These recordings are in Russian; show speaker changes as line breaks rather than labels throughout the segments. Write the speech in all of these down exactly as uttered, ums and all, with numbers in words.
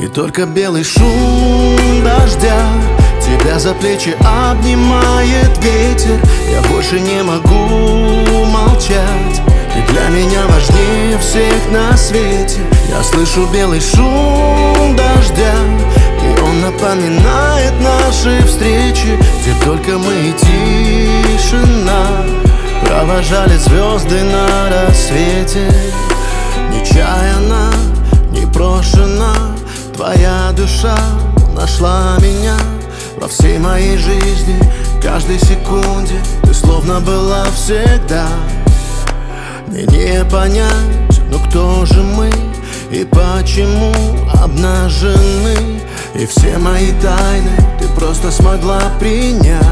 только белый шум дождя тебя за плечи обнимает ветер. Я больше не могу молчать, ты для меня важнее всех на свете. Я слышу белый шум дождя, и он напоминает наши встречи, где только мы и тишина провожали звезды на рассвете. Нечаянно, непрошена, твоя душа нашла меня. Во всей моей жизни, каждой секунде ты словно была всегда. Мне не понять, но кто же мы и почему обнажены, и все мои тайны ты просто смогла принять.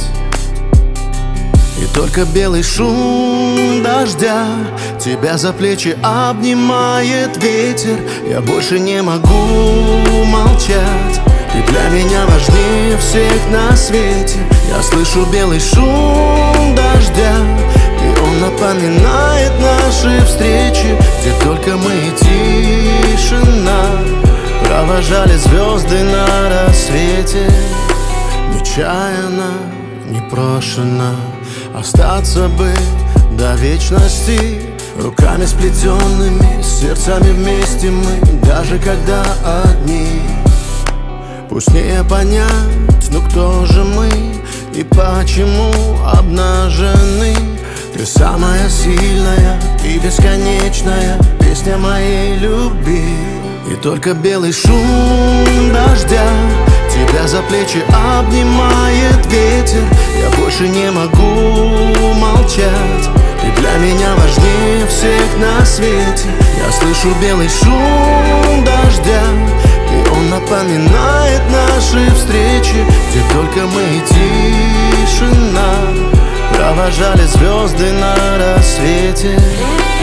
И только белый шум дождя тебя за плечи обнимает ветер. Я больше не могу молчать, ты для меня важнее всех на свете. Я слышу белый шум дождя, и он напоминает наши встречи, где только мы и тишина провожали звезды на рассвете. Нечаянно, непрошено, остаться бы до вечности, руками сплетенными, сердцами вместе мы, даже когда одни. Пусть не понять, но кто же мы и почему обнажены. Ты самая сильная и бесконечная песня моей любви. И только белый шум дождя тебя за плечи обнимает ветер. Я больше не могу молчать, ты для меня важнее всех на свете. Я слышу белый шум дождя, и он напоминает наши встречи, где только мы и тишина провожали звезды на рассвете.